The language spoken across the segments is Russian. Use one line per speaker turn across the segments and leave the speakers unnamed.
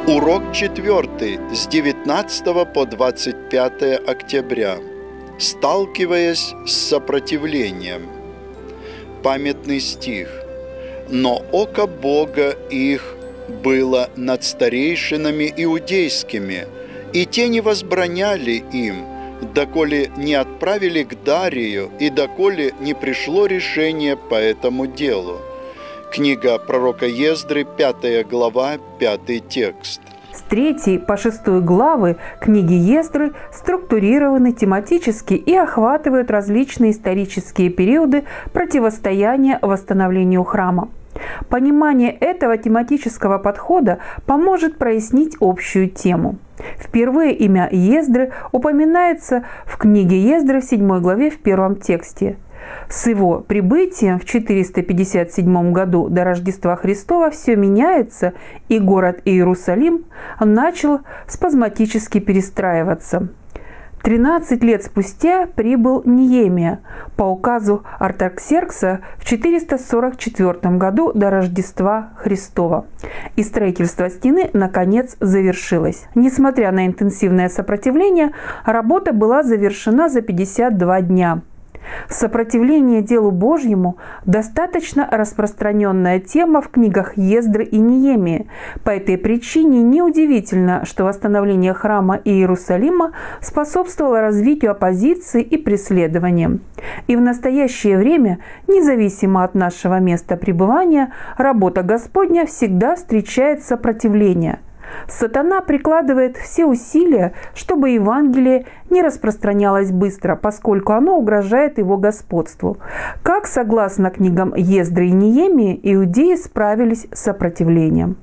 Урок 4 с 19 по 25 октября. Сталкиваясь с сопротивлением. Памятный стих. «Но око Бога их было над старейшинами иудейскими, и те не возбраняли им, доколе не отправили к Дарию, и доколе не пришло решение по этому делу». Книга пророка Ездры, 5 глава, 5 текст.
С 3 по 6 главы книги Ездры структурированы тематически и охватывают различные исторические периоды противостояния восстановлению храма. Понимание этого тематического подхода поможет прояснить общую тему. Впервые имя Ездры упоминается в книге Ездры в 7 главе в 1 тексте. С его прибытием в 457 году до Рождества Христова все меняется, и город Иерусалим начал спазматически перестраиваться. 13 лет спустя прибыл Неемия по указу Артаксеркса в 444 году до Рождества Христова. И строительство стены, наконец, завершилось. Несмотря на интенсивное сопротивление, работа была завершена за 52 дня. Сопротивление делу Божьему – достаточно распространенная тема в книгах Ездры и Неемии. По этой причине неудивительно, что восстановление храма и Иерусалима способствовало развитию оппозиции и преследованиям. И в настоящее время, независимо от нашего места пребывания, работа Господня всегда встречает сопротивление. Сатана прикладывает все усилия, чтобы Евангелие не распространялось быстро, поскольку оно угрожает его господству. Как, согласно книгам Ездры и Неемии, иудеи справились с сопротивлением?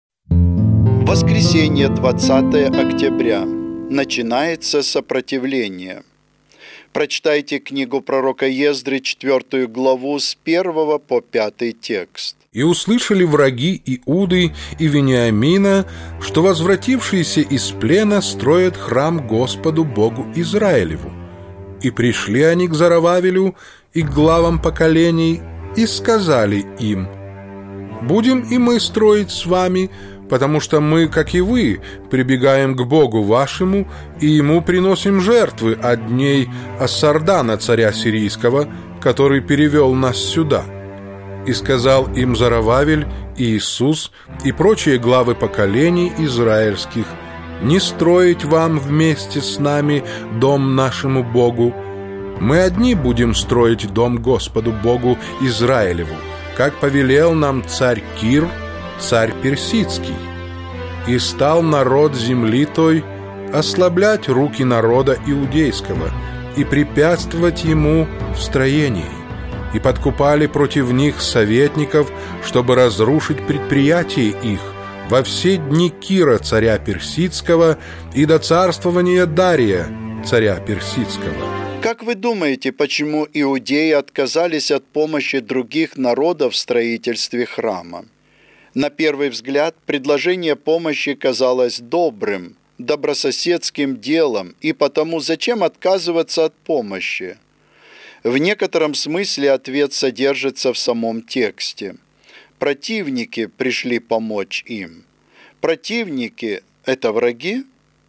Воскресенье, 20 октября. Начинается сопротивление. Прочитайте книгу пророка Ездры, 4 главу, с 1 по 5 текст.
«И услышали враги Иуды и Вениамина, что возвратившиеся из плена строят храм Господу Богу Израилеву. И пришли они к Зоровавелю и к главам поколений, и сказали им: будем и мы строить с вами, потому что мы, как и вы, прибегаем к Богу вашему, и Ему приносим жертвы от дней Ассардана, царя сирийского, который перевел нас сюда». И сказал им Зоровавель, и Иисус, и прочие главы поколений израильских: «Не строить вам вместе с нами дом нашему Богу. Мы одни будем строить дом Господу Богу Израилеву, как повелел нам царь Кир, царь персидский. И стал народ земли той ослаблять руки народа иудейского и препятствовать ему в строении. И подкупали против них советников, чтобы разрушить предприятия их во все дни Кира, царя персидского, и до царствования Дария, царя персидского».
Как вы думаете, почему иудеи отказались от помощи других народов в строительстве храма? На первый взгляд, предложение помощи казалось добрым, добрососедским делом, и потому зачем отказываться от помощи? В некотором смысле ответ содержится в самом тексте. Противники пришли помочь им. Противники – это враги?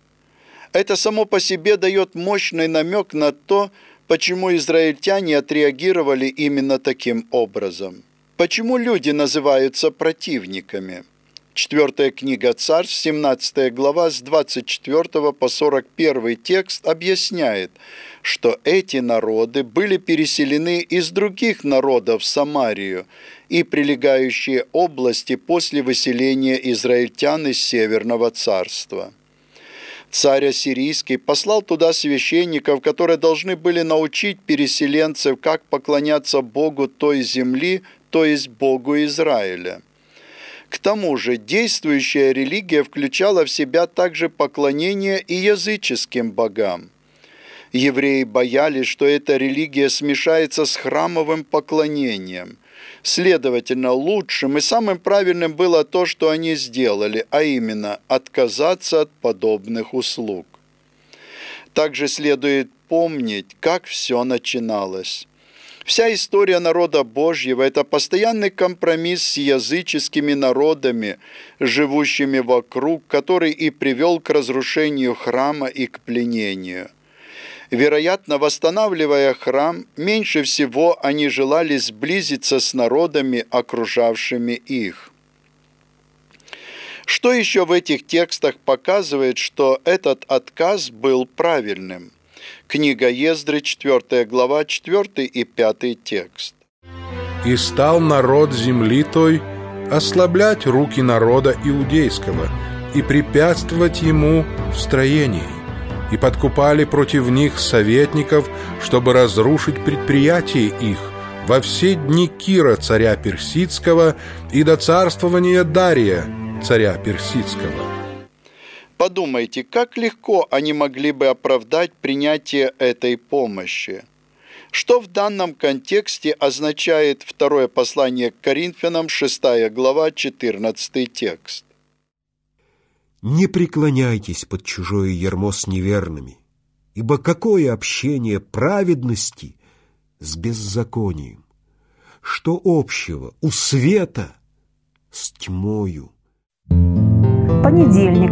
Это само по себе дает мощный намек на то, почему израильтяне отреагировали именно таким образом. Почему люди называются противниками? 4 книга Царств, 17 глава, с 24 по 41 текст объясняет, что эти народы были переселены из других народов в Самарию и прилегающие области после выселения израильтян из Северного царства. Царь Ассирийский послал туда священников, которые должны были научить переселенцев, как поклоняться Богу той земли, то есть Богу Израиля. К тому же действующая религия включала в себя также поклонение и языческим богам. Евреи боялись, что эта религия смешается с храмовым поклонением. Следовательно, лучшим и самым правильным было то, что они сделали, а именно отказаться от подобных услуг. Также следует помнить, как все начиналось. Вся история народа Божьего – это постоянный компромисс с языческими народами, живущими вокруг, который и привел к разрушению храма и к пленению. Вероятно, восстанавливая храм, меньше всего они желали сблизиться с народами, окружавшими их. Что еще в этих текстах показывает, что этот отказ был правильным? Книга Ездры, 4 глава, 4 и 5 текст.
«И стал народ земли той ослаблять руки народа иудейского и препятствовать ему в строении, и подкупали против них советников, чтобы разрушить предприятия их во все дни Кира, царя Персидского, и до царствования Дария, царя Персидского».
Подумайте, как легко они могли бы оправдать принятие этой помощи. Что в данном контексте означает второе послание к Коринфянам, 6 глава, 14 текст?
«Не преклоняйтесь под чужое ярмо с неверными, ибо какое общение праведности с беззаконием? Что общего у света с тьмою?»
Понедельник,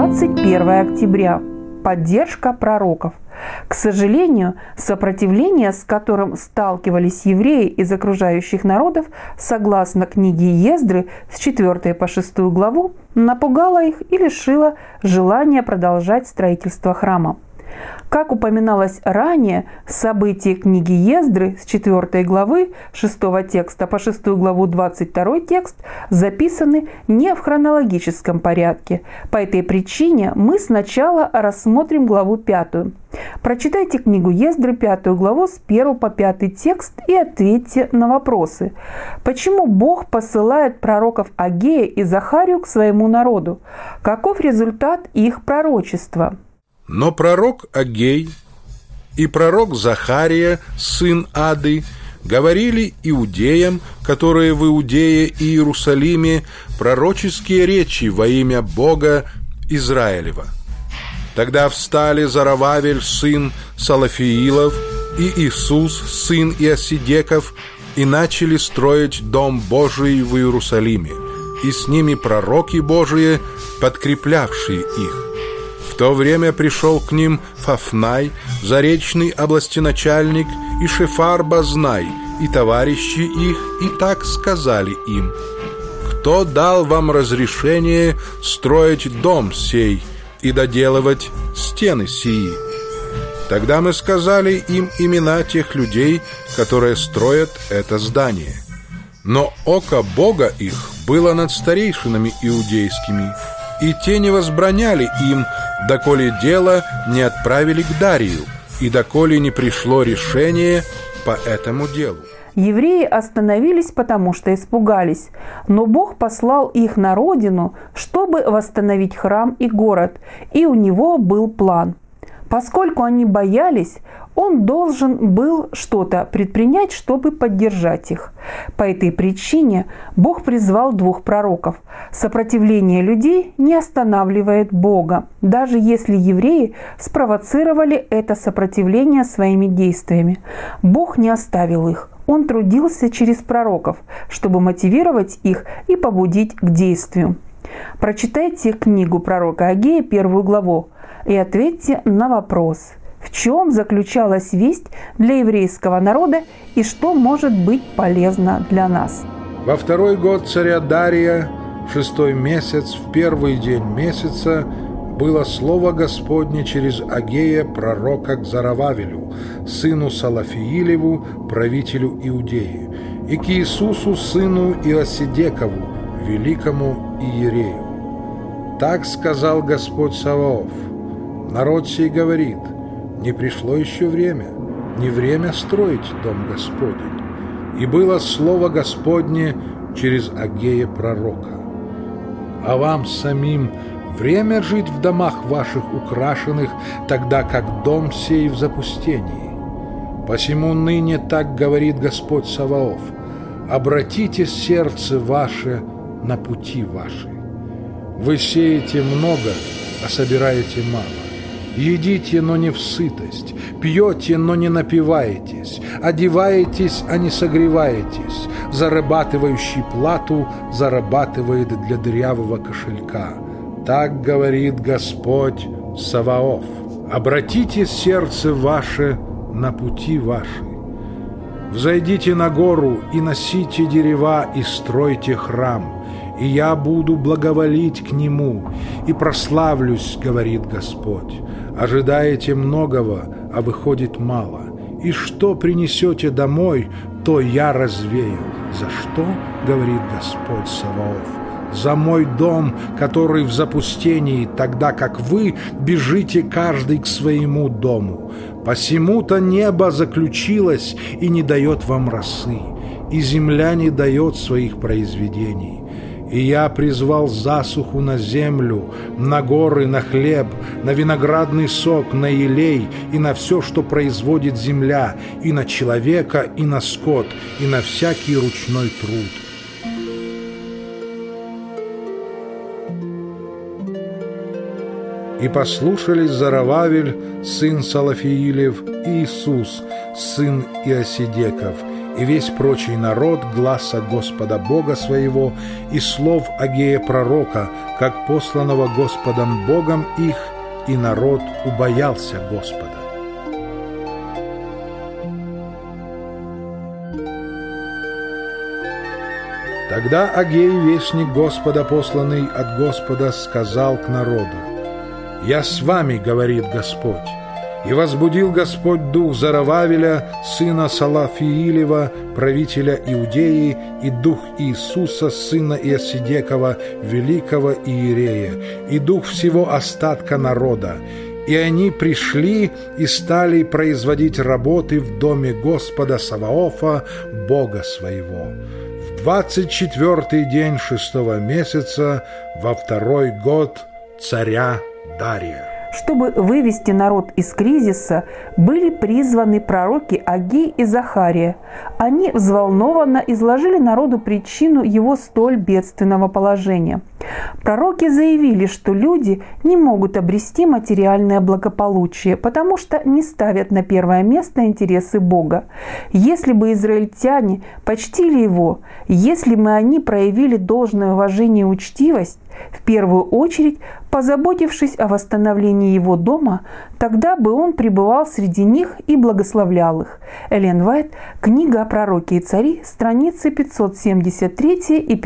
21 октября. Поддержка пророков. К сожалению, сопротивление, с которым сталкивались евреи из окружающих народов, согласно книге Ездры с 4 по 6 главу, напугало их и лишило желания продолжать строительство храма. Как упоминалось ранее, события книги Ездры с 4 главы 6 текста по 6 главу 22 текст записаны не в хронологическом порядке. По этой причине мы сначала рассмотрим главу 5. Прочитайте книгу Ездры 5 главу с 1 по 5 текст и ответьте на вопросы. Почему Бог посылает пророков Агея и Захарию к своему народу? Каков результат их пророчества?
Но пророк Агей и пророк Захария, сын Ады, говорили иудеям, которые в Иудее и Иерусалиме, пророческие речи во имя Бога Израилева. Тогда встали Зарававель, сын Салафиилов, и Иисус, сын Иосидеков, и начали строить Дом Божий в Иерусалиме, и с ними пророки Божии, подкреплявшие их. В то время пришел к ним Фафнай, заречный областеначальник, и Шефар Базнай, и товарищи их, и так сказали им: «Кто дал вам разрешение строить дом сей и доделывать стены сии?» Тогда мы сказали им имена тех людей, которые строят это здание. Но око Бога их было над старейшинами иудейскими, и те не возбраняли им, доколе дело не отправили к Дарию, и доколе не пришло решение по этому делу.
Евреи остановились, потому что испугались, но Бог послал их на родину, чтобы восстановить храм и город, и у него был план. Поскольку они боялись, он должен был что-то предпринять, чтобы поддержать их. По этой причине Бог призвал 2 пророков. Сопротивление людей не останавливает Бога, даже если евреи спровоцировали это сопротивление своими действиями. Бог не оставил их. Он трудился через пророков, чтобы мотивировать их и побудить к действию. Прочитайте книгу пророка Агея, 1 главу, и ответьте на вопрос: в чем заключалась весть для еврейского народа и что может быть полезно для нас?
Во 2-й год царя Дария, в 6-й месяц, в 1-й день месяца, было слово Господне через Агея, пророка, к Зарававелю, сыну Салафиилеву, правителю Иудеи, и к Иисусу, сыну Иосидекову, великому иерею. Так сказал Господь Саваоф: народ сей говорит: не пришло еще время, не время строить дом Господень. И было слово Господне через Агея пророка: а вам самим время жить в домах ваших украшенных, тогда как дом сей в запустении. Посему ныне так говорит Господь Саваоф: обратите сердце ваше на пути ваши. Вы сеете много, а собираете мало. Едите, но не в сытость, пьете, но не напиваетесь, одеваетесь, а не согреваетесь. Зарабатывающий плату зарабатывает для дырявого кошелька. Так говорит Господь Саваоф. Обратите сердце ваше на пути ваши. Взойдите на гору и носите дерева и стройте храм, и я буду благоволить к нему и прославлюсь, говорит Господь. Ожидаете многого, а выходит мало. И что принесете домой, то я развею. За что, говорит Господь Саваоф? За мой дом, который в запустении, тогда как вы бежите каждый к своему дому. Посему-то небо заключилось и не дает вам росы, и земля не дает своих произведений. И я призвал засуху на землю, на горы, на хлеб, на виноградный сок, на елей и на все, что производит земля, и на человека, и на скот, и на всякий ручной труд. И послушались Зарававель, сын Салафиилев, и Иисус, сын Иосидеков, и весь прочий народ гласа Господа Бога своего и слов Агея пророка, как посланного Господом Богом их, и народ убоялся Господа. Тогда Агей, вестник Господа, посланный от Господа, сказал к народу: «Я с вами, говорит Господь». И возбудил Господь дух Зарававеля, сына Салафиилева, правителя Иудеи, и дух Иисуса, сына Иосидекова, великого иерея, и дух всего остатка народа. И они пришли и стали производить работы в доме Господа Саваофа, Бога своего. В 24-й день 6-го месяца, во 2-й год царя Дария.
Чтобы вывести народ из кризиса, были призваны пророки Агей и Захария. Они взволнованно изложили народу причину его столь бедственного положения. Пророки заявили, что люди не могут обрести материальное благополучие, потому что не ставят на первое место интересы Бога. Если бы израильтяне почтили его, если бы они проявили должное уважение и учтивость, в первую очередь позаботившись о восстановлении его дома, тогда бы он пребывал среди них и благословлял их. Эллен Уайт, книга о пророке и цари, страницы 573 и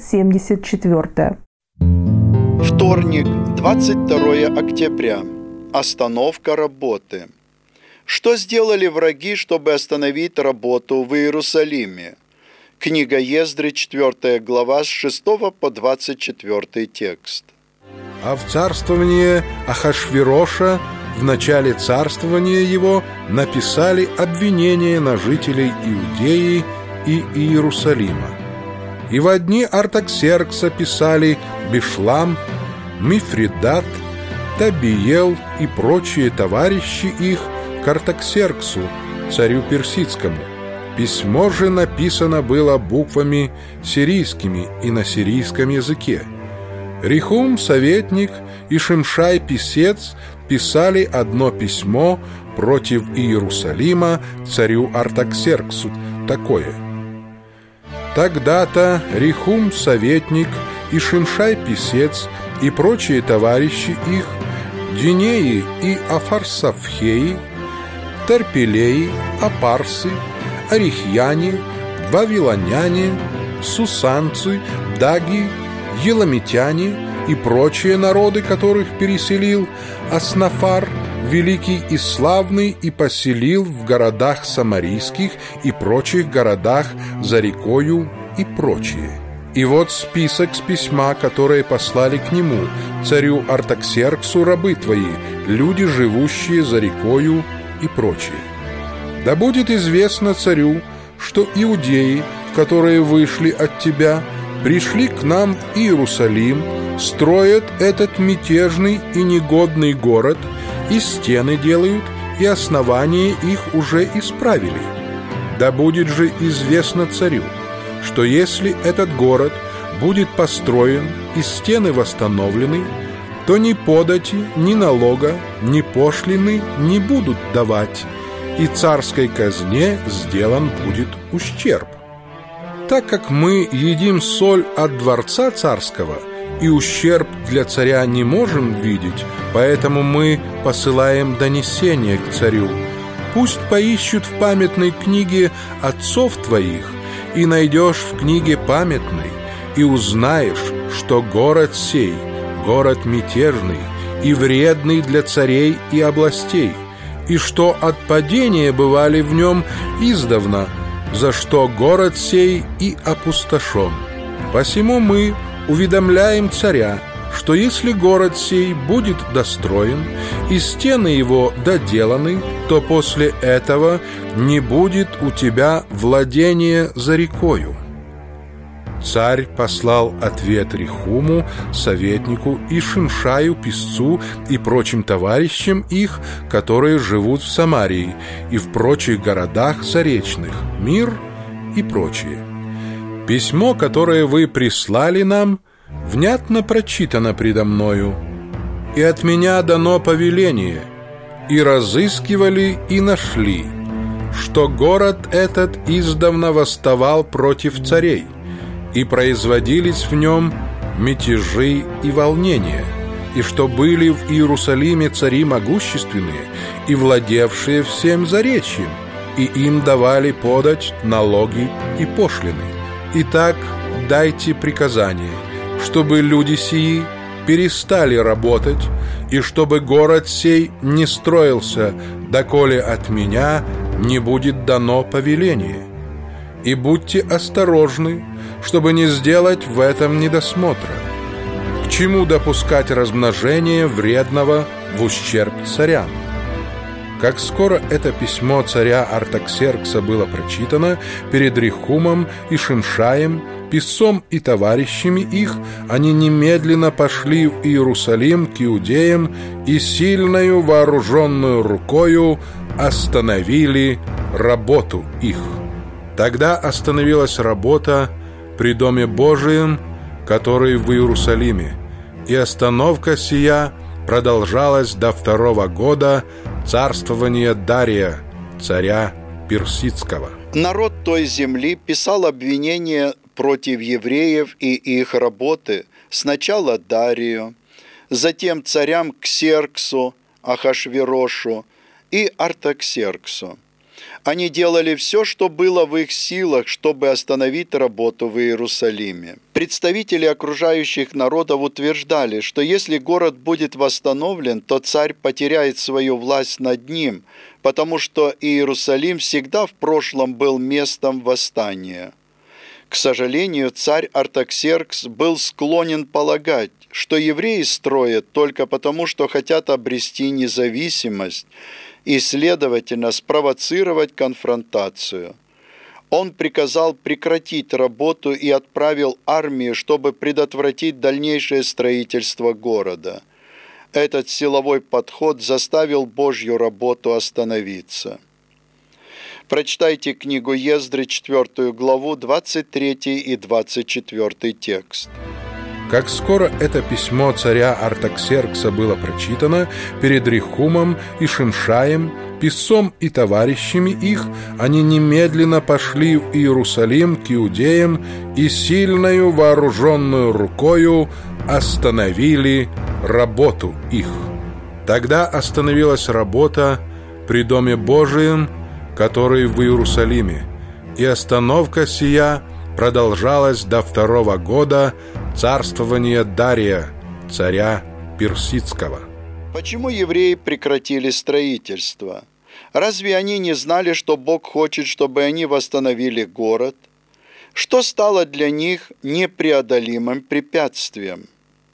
574.
Вторник, 22 октября. Остановка работы. Что сделали враги, чтобы остановить работу в Иерусалиме? Книга Ездры, 4 глава, с 6 по 24 текст.
А в царствование Ахашвироша, в начале царствования его, написали обвинения на жителей Иудеи и Иерусалима. И во дни Артаксеркса писали Бишлам, Мифридат, Табиел и прочие товарищи их к Артаксерксу, царю персидскому. Письмо же написано было буквами сирийскими и на сирийском языке. Рехум, советник, и Шимшай, писец, писали одно письмо против Иерусалима царю Артаксерксу, такое: «Тогда-то Рехум, советник, и Шимшай, писец, и прочие товарищи их, Динеи и Афарсафхеи, Тарпелеи, Апарсы, Арихьяне, вавилоняне, сусанцы, даги, еламитяне и прочие народы, которых переселил Аснафар, великий и славный, и поселил в городах самарийских и прочих городах за рекою и прочие. И вот список с письма, которые послали к нему, царю Артаксерксу, рабы твои, люди, живущие за рекою и прочие. Да будет известно царю, что иудеи, которые вышли от тебя, пришли к нам в Иерусалим, строят этот мятежный и негодный город, и стены делают, и основания их уже исправили. Да будет же известно царю, что если этот город будет построен и стены восстановлены, то ни подати, ни налога, ни пошлины не будут давать, и царской казне сделан будет ущерб. Так как мы едим соль от дворца царского, и ущерб для царя не можем видеть, поэтому мы посылаем донесение к царю. Пусть поищут в памятной книге отцов твоих, и найдешь в книге памятной, и узнаешь, что город сей, город мятежный и вредный для царей и областей, и что от падения бывали в нем издавна, за что город сей и опустошен. Посему мы уведомляем царя, что если город сей будет достроен и стены его доделаны, то после этого не будет у тебя владения за рекою. Царь послал ответ Рехуму, советнику, и Шимшаю, писцу, и прочим товарищам их, которые живут в Самарии и в прочих городах заречных, мир и прочее. Письмо, которое вы прислали нам, внятно прочитано предо мною, и от меня дано повеление, и разыскивали, и нашли, что город этот издавна восставал против царей, и производились в нем мятежи и волнения, и что были в Иерусалиме цари могущественные и владевшие всем заречьем, и им давали подать налоги и пошлины. Итак, дайте приказание, чтобы люди сии перестали работать, и чтобы город сей не строился, доколе от меня не будет дано повеление. И будьте осторожны, чтобы не сделать в этом недосмотра. К чему допускать размножение вредного в ущерб царям? Как скоро это письмо царя Артаксеркса было прочитано перед Рехумом и Шимшаем, писцом и товарищами их, они немедленно пошли в Иерусалим к иудеям и сильною вооруженную рукою остановили работу их. Тогда остановилась работа при Доме Божием, который в Иерусалиме, и остановка сия продолжалась до 2-го года царствования Дария, царя Персидского.
Народ той земли писал обвинения против евреев и их работы сначала Дарию, затем царям Ксерксу, Ахашверошу и Артаксерксу. Они делали все, что было в их силах, чтобы остановить работу в Иерусалиме. Представители окружающих народов утверждали, что если город будет восстановлен, то царь потеряет свою власть над ним, потому что Иерусалим всегда в прошлом был местом восстания. К сожалению, царь Артаксеркс был склонен полагать, что евреи строят только потому, что хотят обрести независимость, и, следовательно, спровоцировать конфронтацию. Он приказал прекратить работу и отправил армию, чтобы предотвратить дальнейшее строительство города. Этот силовой подход заставил Божью работу остановиться. Прочитайте книгу Ездры, 4 главу, 23 и 24 текст.
Как скоро это письмо царя Артаксеркса было прочитано перед Рехумом и Шимшаем, писцом и товарищами их, они немедленно пошли в Иерусалим к иудеям и сильною вооруженную рукою остановили работу их. Тогда остановилась работа при Доме Божием, который в Иерусалиме, и остановка сия продолжалась до 2-го года царствования Дария, царя Персидского.
Почему евреи прекратили строительство? Разве они не знали, что Бог хочет, чтобы они восстановили город? Что стало для них непреодолимым препятствием?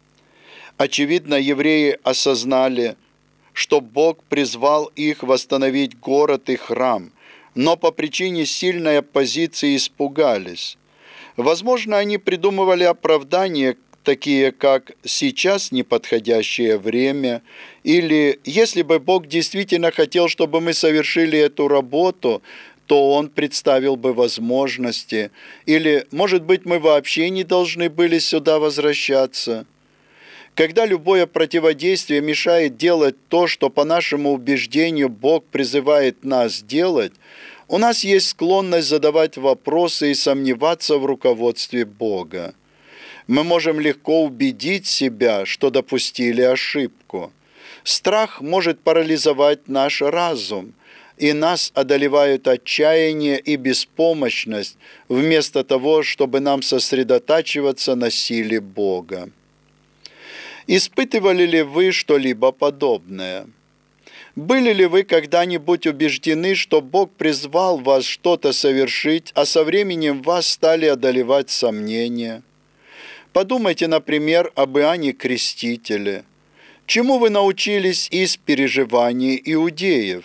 Очевидно, евреи осознали, что Бог призвал их восстановить город и храм, но по причине сильной оппозиции испугались. Возможно, они придумывали оправдания, такие как «сейчас неподходящее время», или «если бы Бог действительно хотел, чтобы мы совершили эту работу, то Он представил бы возможности», или «может быть, мы вообще не должны были сюда возвращаться». Когда любое противодействие мешает делать то, что по нашему убеждению Бог призывает нас делать, у нас есть склонность задавать вопросы и сомневаться в руководстве Бога. Мы можем легко убедить себя, что допустили ошибку. Страх может парализовать наш разум, и нас одолевают отчаяние и беспомощность, вместо того, чтобы нам сосредотачиваться на силе Бога. Испытывали ли вы что-либо подобное? Были ли вы когда-нибудь убеждены, что Бог призвал вас что-то совершить, а со временем вас стали одолевать сомнения? Подумайте, например, об Иоанне Крестителе. Чему вы научились из переживаний иудеев?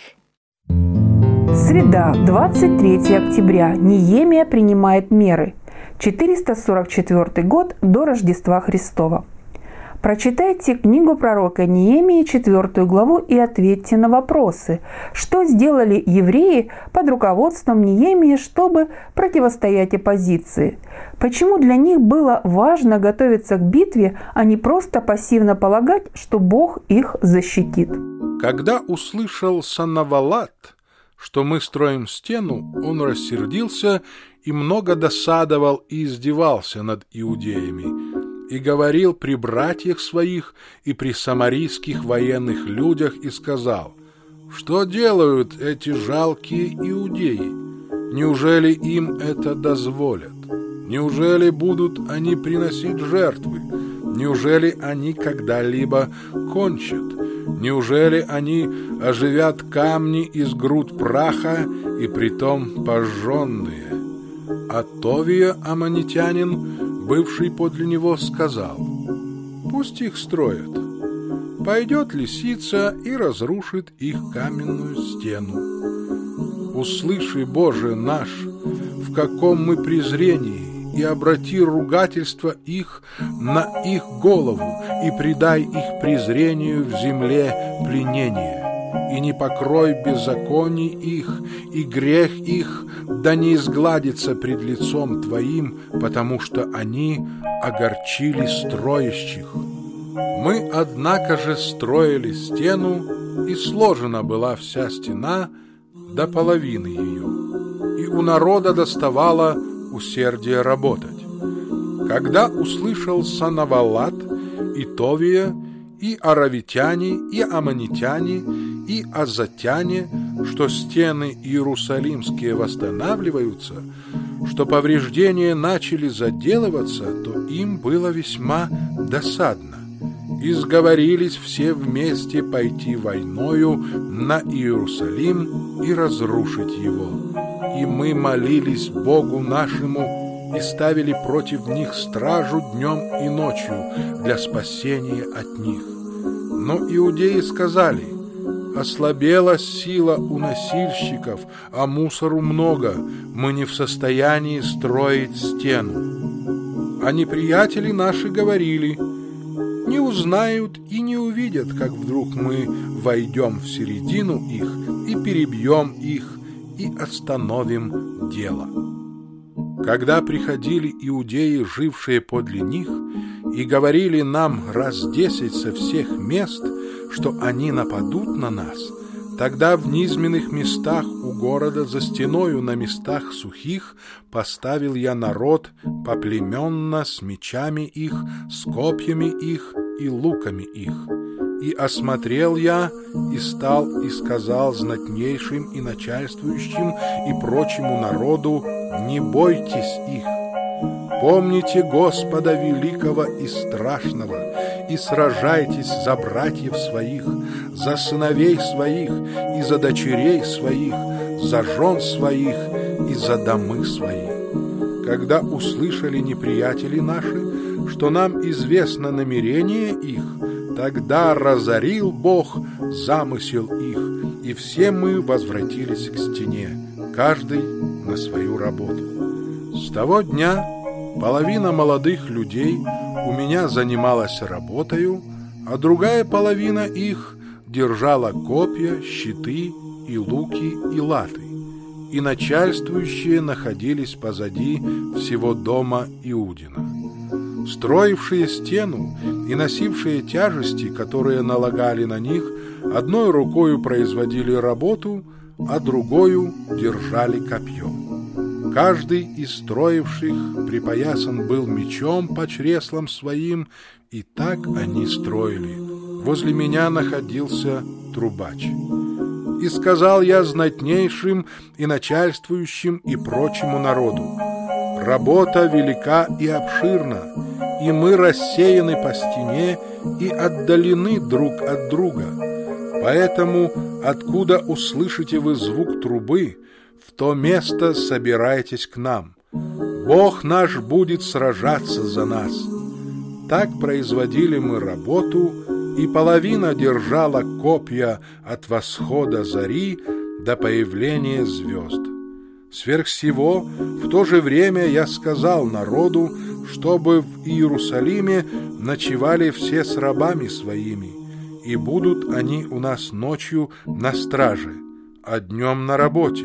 Среда, 23 октября. Неемия принимает меры. 444 год до Рождества Христова. Прочитайте книгу пророка Неемии, 4 главу, и ответьте на вопросы. Что сделали евреи под руководством Неемии, чтобы противостоять оппозиции? Почему для них было важно готовиться к битве, а не просто пассивно полагать, что Бог их защитит?
Когда услышал Санавалат, что мы строим стену, он рассердился и много досадовал и издевался над иудеями, и говорил при братьях своих и при самарийских военных людях и сказал: «Что делают эти жалкие иудеи? Неужели им это дозволят? Неужели будут они приносить жертвы? Неужели они когда-либо кончат? Неужели они оживят камни из груд праха, и притом пожженные?» А Товия, аммонитянин, бывший подле него, сказал: «Пусть их строят. Пойдет лисица и разрушит их каменную стену. Услыши, Боже наш, в каком мы презрении, и обрати ругательство их на их голову, и предай их презрению в земле пленения. И не покрой беззаконий их, и грех их да не изгладится пред лицом Твоим, потому что они огорчили строящих. Мы, однако же, строили стену, и сложена была вся стена до половины ее, и у народа доставало усердие работать. Когда услышал Санавалат и Товия, и аравитяне, и аммонитяне, и азатяне, что стены иерусалимские восстанавливаются, что повреждения начали заделываться, то им было весьма досадно. И сговорились все вместе пойти войною на Иерусалим и разрушить его. И мы молились Богу нашему и ставили против них стражу днем и ночью для спасения от них. Но иудеи сказали: «Ослабела сила у носильщиков, а мусору много, мы не в состоянии строить стену». А неприятели наши говорили: «Не узнают и не увидят, как вдруг мы войдем в середину их и перебьем их и остановим дело». Когда приходили иудеи, жившие подле них, и говорили нам раз 10 со всех мест, что они нападут на нас, тогда в низменных местах у города за стеною на местах сухих поставил я народ поплеменно с мечами их, с копьями их и луками их. И осмотрел я, и стал, и сказал знатнейшим и начальствующим и прочему народу: не бойтесь их. Помните Господа великого и страшного, и сражайтесь за братьев своих, за сыновей своих и за дочерей своих, за жен своих и за домы свои. Когда услышали неприятели наши, что нам известно намерение их, тогда разорил Бог замысел их, и все мы возвратились к стене, каждый на свою работу. С того дня половина молодых людей у меня занималась работою, а другая половина их держала копья, щиты и луки и латы, и начальствующие находились позади всего дома Иудина. строившие стену и носившие тяжести, которые налагали на них, одной рукою производили работу, а другою держали копье. Каждый из строивших припоясан был мечом по чреслам своим, и так они строили. Возле меня находился трубач. И сказал я знатнейшим и начальствующим и прочему народу: работа велика и обширна, и мы рассеяны по стене и отдалены друг от друга. Поэтому, откуда услышите вы звук трубы, в то место собирайтесь к нам. Бог наш будет сражаться за нас. Так производили мы работу, и половина держала копья от восхода зари до появления звезд. Сверх всего, в то же время я сказал народу, чтобы в Иерусалиме ночевали все с рабами своими, и будут они у нас ночью на страже, а днем на работе.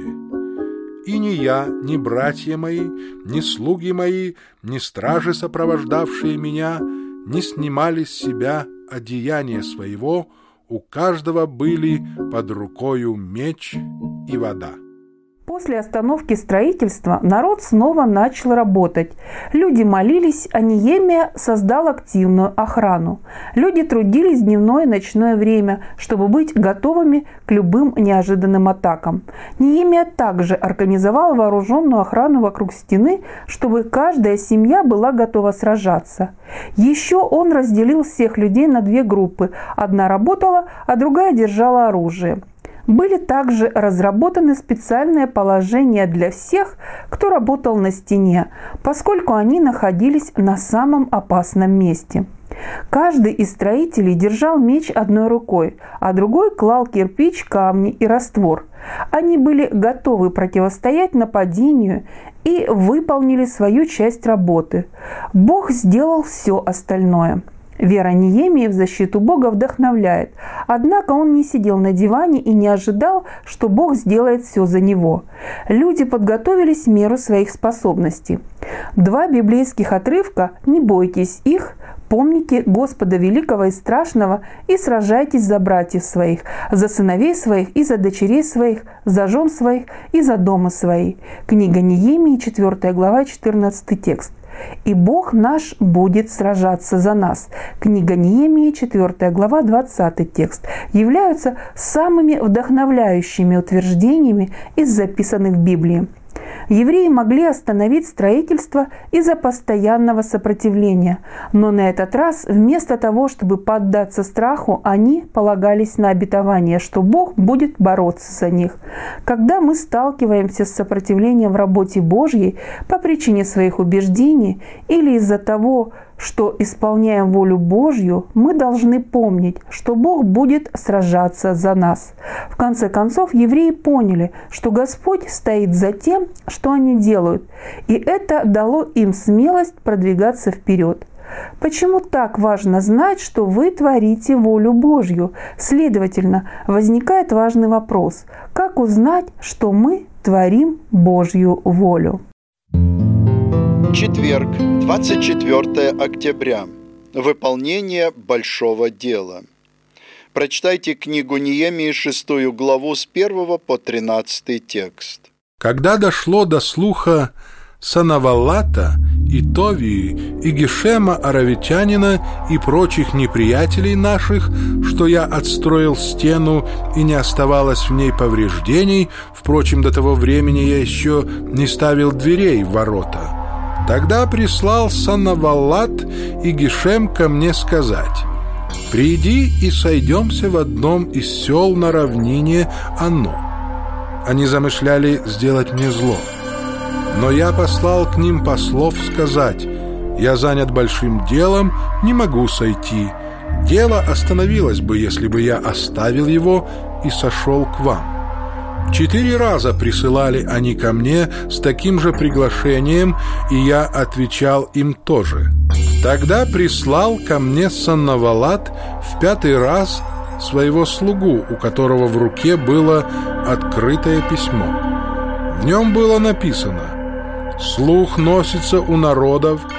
И ни я, ни братья мои, ни слуги мои, ни стражи, сопровождавшие меня, не снимали с себя одеяния своего, у каждого были под рукою меч и вода.
После остановки строительства народ снова начал работать. Люди молились, а Неемия создал активную охрану. Люди трудились в дневное и ночное время, чтобы быть готовыми к любым неожиданным атакам. Неемия также организовал вооруженную охрану вокруг стены, чтобы каждая семья была готова сражаться. Еще он разделил всех людей на две группы. Одна работала, а другая держала оружие. Были также разработаны специальные положения для всех, кто работал на стене, поскольку они находились на самом опасном месте. Каждый из строителей держал меч одной рукой, а другой клал кирпич, камни и раствор. Они были готовы противостоять нападению и выполнили свою часть работы. Бог сделал все остальное. Вера Неемии в защиту Бога вдохновляет. Однако он не сидел на диване и не ожидал, что Бог сделает все за него. Люди подготовились в меру своих способностей. Два библейских отрывка «Не бойтесь их», «Помните Господа великого и страшного и сражайтесь за братьев своих, за сыновей своих и за дочерей своих, за жен своих и за дома свои». Книга Неемии, 4 глава, 14 текст. «И Бог наш будет сражаться за нас». Книга Неемии, 4 глава, 20 текст. Являются самыми вдохновляющими утверждениями из записанных в Библии. Евреи могли остановить строительство из-за постоянного сопротивления, но на этот раз вместо того, чтобы поддаться страху, они полагались на обетование, что Бог будет бороться за них. Когда мы сталкиваемся с сопротивлением в работе Божьей по причине своих убеждений или из-за того, что исполняем волю Божью, мы должны помнить, что Бог будет сражаться за нас. В конце концов, евреи поняли, что Господь стоит за тем, что они делают, и это дало им смелость продвигаться вперед. Почему так важно знать, что вы творите волю Божью? Следовательно, возникает важный вопрос: как узнать, что мы творим Божью волю?
Четверг, 24 октября. Выполнение большого дела. Прочитайте книгу Неемии, 6 главу, с 1 по 13 текст.
Когда дошло до слуха Санаваллата и Товии и Гешема Аравитянина и прочих неприятелей наших, что я отстроил стену и не оставалось в ней повреждений, впрочем, до того времени я еще не ставил дверей в ворота, тогда прислал Санаваллат и Гешем ко мне сказать: «Приди и сойдемся в одном из сел на равнине Оно». Они замышляли сделать мне зло. Но я послал к ним послов сказать: «Я занят большим делом, не могу сойти. Дело остановилось бы, если бы я оставил его и сошел к вам». 4 раза присылали они ко мне с таким же приглашением, и я отвечал им тоже. Тогда прислал ко мне Санаваллат в 5-й раз своего слугу, у которого в руке было открытое письмо. В нем было написано: «Слух носится у народов,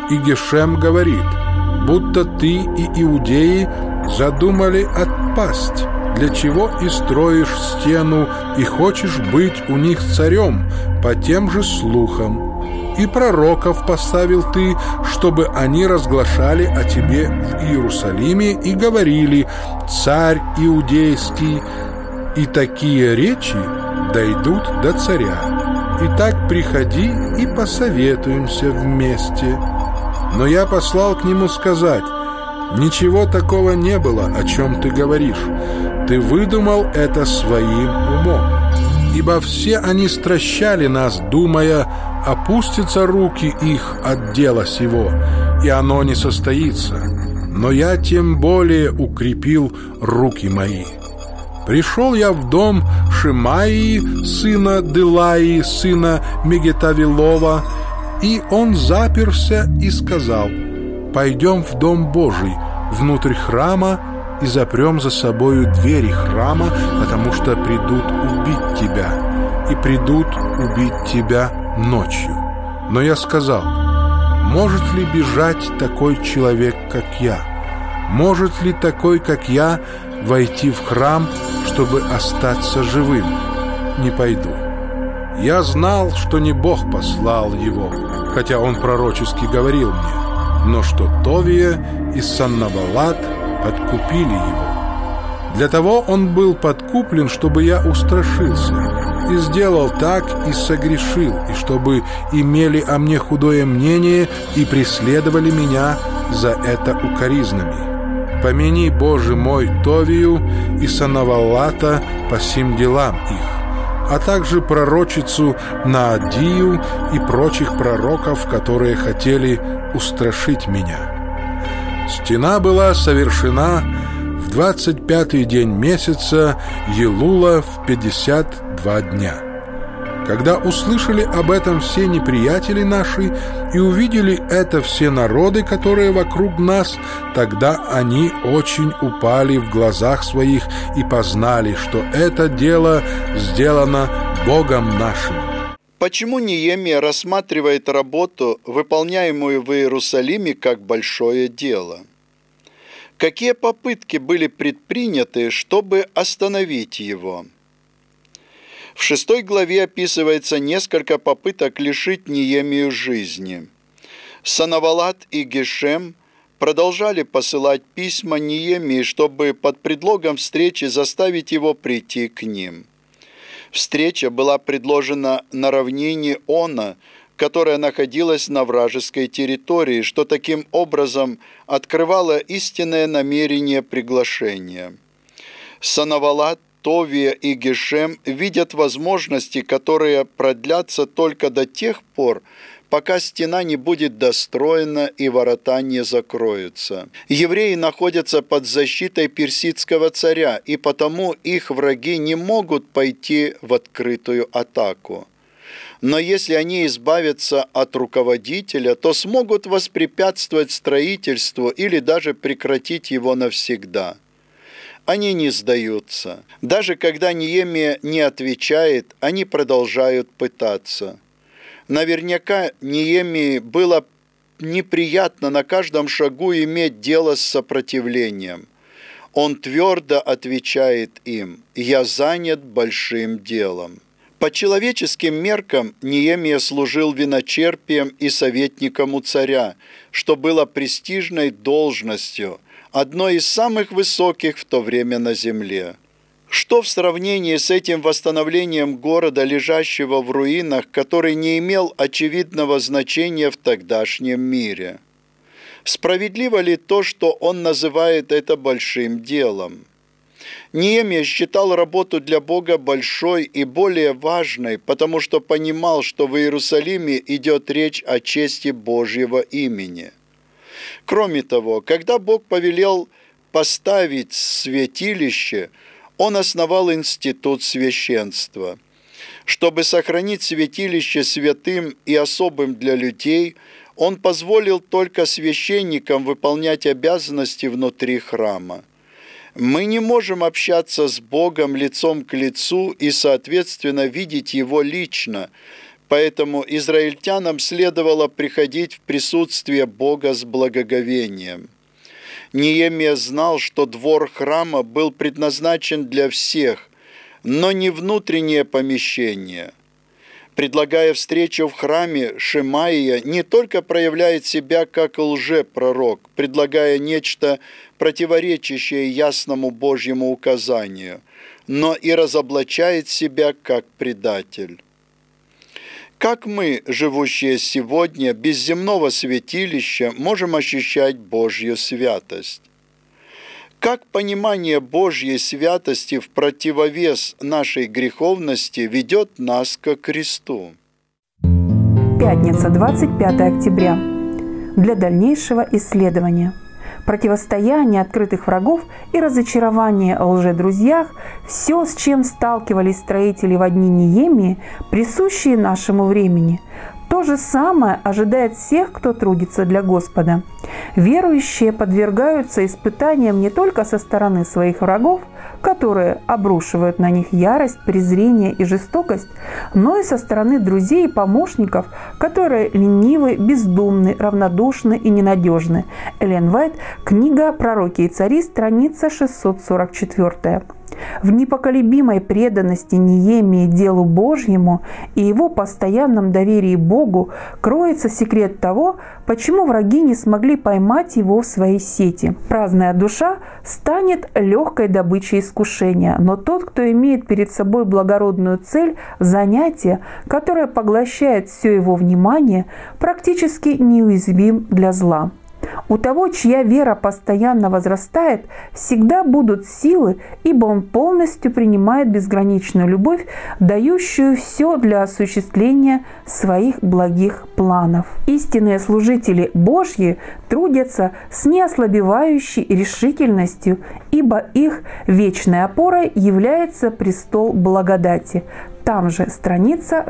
и Гешем говорит: будто ты и иудеи задумали отпасть, для чего и строишь стену, и хочешь быть у них царем по тем же слухам. И пророков поставил ты, чтобы они разглашали о тебе в Иерусалиме и говорили: царь иудейский, и такие речи дойдут до царя. Итак, приходи и посоветуемся вместе. Но я послал к нему сказать: ничего такого не было, о чем ты говоришь. Ты выдумал это своим умом. Ибо все они стращали нас, думая: опустятся руки их от дела сего, и оно не состоится. Но я тем более укрепил руки мои. Пришел я в дом Шимаии, сына Делаии, сына Мегетавилова, и он заперся и сказал: пойдем в дом Божий, внутрь храма, и запрем за собою двери храма, потому что придут убить тебя, и придут убить тебя ночью. Но я сказал: может ли бежать такой человек, как я? Может ли такой, как я, войти в храм, чтобы остаться живым? Не пойду. Я знал, что не Бог послал его, хотя он пророчески говорил мне, но что Товия и Саннавалат подкупили его. Для того он был подкуплен, чтобы я устрашился, и сделал так, и согрешил, и чтобы имели о мне худое мнение и преследовали меня за это укоризнами. Помяни, Боже мой, Товию и Санавалата по сим делам их, а также пророчицу Наадию и прочих пророков, которые хотели устрашить меня. Стена была совершена в 25-й день месяца Елула в 52 дня. Когда услышали об этом все неприятели наши и увидели это все народы, которые вокруг нас, тогда они очень упали в глазах своих и познали, что это дело сделано Богом нашим.
Почему Неемия рассматривает работу, выполняемую в Иерусалиме, как большое дело? Какие попытки были предприняты, чтобы остановить его? В 6 главе описывается несколько попыток лишить Неемию жизни. Санавалат и Гешем продолжали посылать письма Неемии, чтобы под предлогом встречи заставить его прийти к ним. Встреча была предложена на равнине Она, которая находилась на вражеской территории, что таким образом открывало истинное намерение приглашения. Санавалат, Товия и Гешем видят возможности, которые продлятся только до тех пор, пока стена не будет достроена и ворота не закроются. Евреи находятся под защитой персидского царя, и потому их враги не могут пойти в открытую атаку. Но если они избавятся от руководителя, то смогут воспрепятствовать строительству или даже прекратить его навсегда. Они не сдаются. Даже когда Неемия не отвечает, они продолжают пытаться. Наверняка Неемии было неприятно на каждом шагу иметь дело с сопротивлением. Он твердо отвечает им: «Я занят большим делом». По человеческим меркам Неемия служил виночерпием и советником у царя, что было престижной должностью, одной из самых высоких в то время на земле. Что в сравнении с этим восстановлением города, лежащего в руинах, который не имел очевидного значения в тогдашнем мире? Справедливо ли то, что он называет это большим делом? Неемия считал работу для Бога большой и более важной, потому что понимал, что в Иерусалиме идет речь о чести Божьего имени. Кроме того, когда Бог повелел поставить святилище, Он основал институт священства. Чтобы сохранить святилище святым и особым для людей, Он позволил только священникам выполнять обязанности внутри храма. Мы не можем общаться с Богом лицом к лицу и, соответственно, видеть Его лично, Поэтому израильтянам следовало приходить в присутствие Бога с благоговением. Неемия знал, что двор храма был предназначен для всех, но не внутреннее помещение. Предлагая встречу в храме, Шемаия не только проявляет себя как лжепророк, предлагая нечто противоречащее ясному Божьему указанию, но и разоблачает себя как предатель. Как мы, живущие сегодня без земного святилища, можем ощущать Божью святость? Как понимание Божьей святости в противовес нашей греховности ведет нас ко кресту?
Пятница, 25 октября. Для дальнейшего исследования. Противостояние открытых врагов и разочарование о лжедрузьях – все, с чем сталкивались строители во дни Неемии, присущие нашему времени. То же самое ожидает всех, кто трудится для Господа. Верующие подвергаются испытаниям не только со стороны своих врагов, которые обрушивают на них ярость, презрение и жестокость, но и со стороны друзей и помощников, которые ленивы, бездумны, равнодушны и ненадежны. Эллен Уайт, книга «Пророки и цари», страница 644. В непоколебимой преданности Неемии делу Божьему и его постоянном доверии Богу кроется секрет того, почему враги не смогли поймать его в свои сети. Праздная душа станет легкой добычей искушения, но тот, кто имеет перед собой благородную цель, занятие, которое поглощает все его внимание, практически неуязвим для зла. У того, чья вера постоянно возрастает, всегда будут силы, ибо он полностью принимает безграничную любовь, дающую все для осуществления своих благих планов. Истинные служители Божьи трудятся с неослабевающей решительностью, ибо их вечной опорой является престол благодати. Там же страница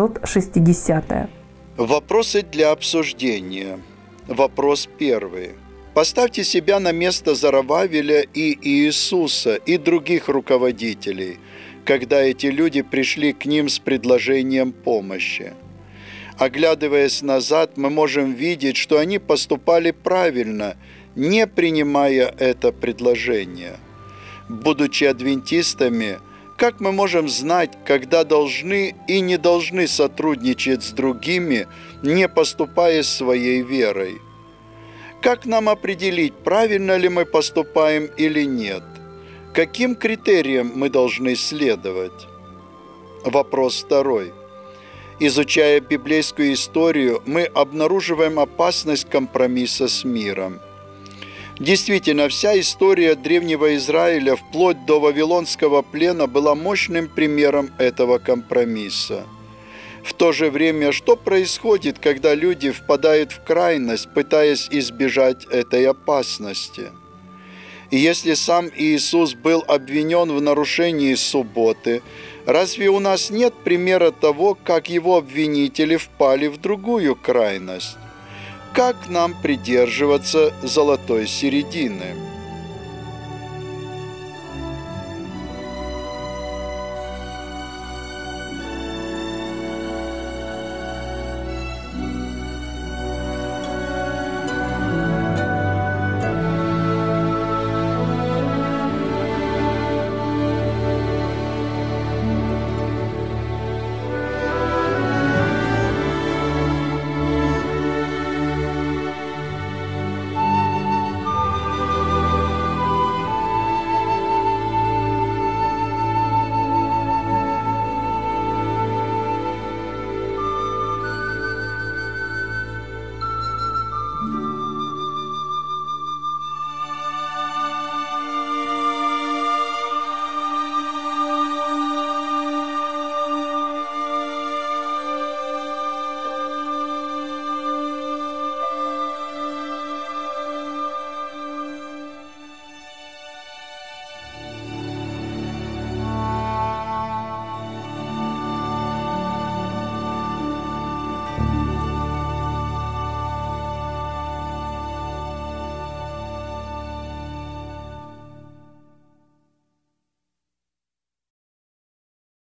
660.
Вопросы для обсуждения. Вопрос первый. Поставьте себя на место Зоровавеля и Иисуса и других руководителей, когда эти люди пришли к ним с предложением помощи. Оглядываясь назад, мы можем видеть, что они поступали правильно, не принимая это предложение. Будучи адвентистами, как мы можем знать, когда должны и не должны сотрудничать с другими, не поступая своей верой? Как нам определить, правильно ли мы поступаем или нет? Каким критериям мы должны следовать? Вопрос второй. Изучая библейскую историю, мы обнаруживаем опасность компромисса с миром. Действительно, вся история древнего Израиля вплоть до Вавилонского плена была мощным примером этого компромисса. В то же время, что происходит, когда люди впадают в крайность, пытаясь избежать этой опасности? И если сам Иисус был обвинен в нарушении субботы, разве у нас нет примера того, как его обвинители впали в другую крайность? Как нам придерживаться золотой середины?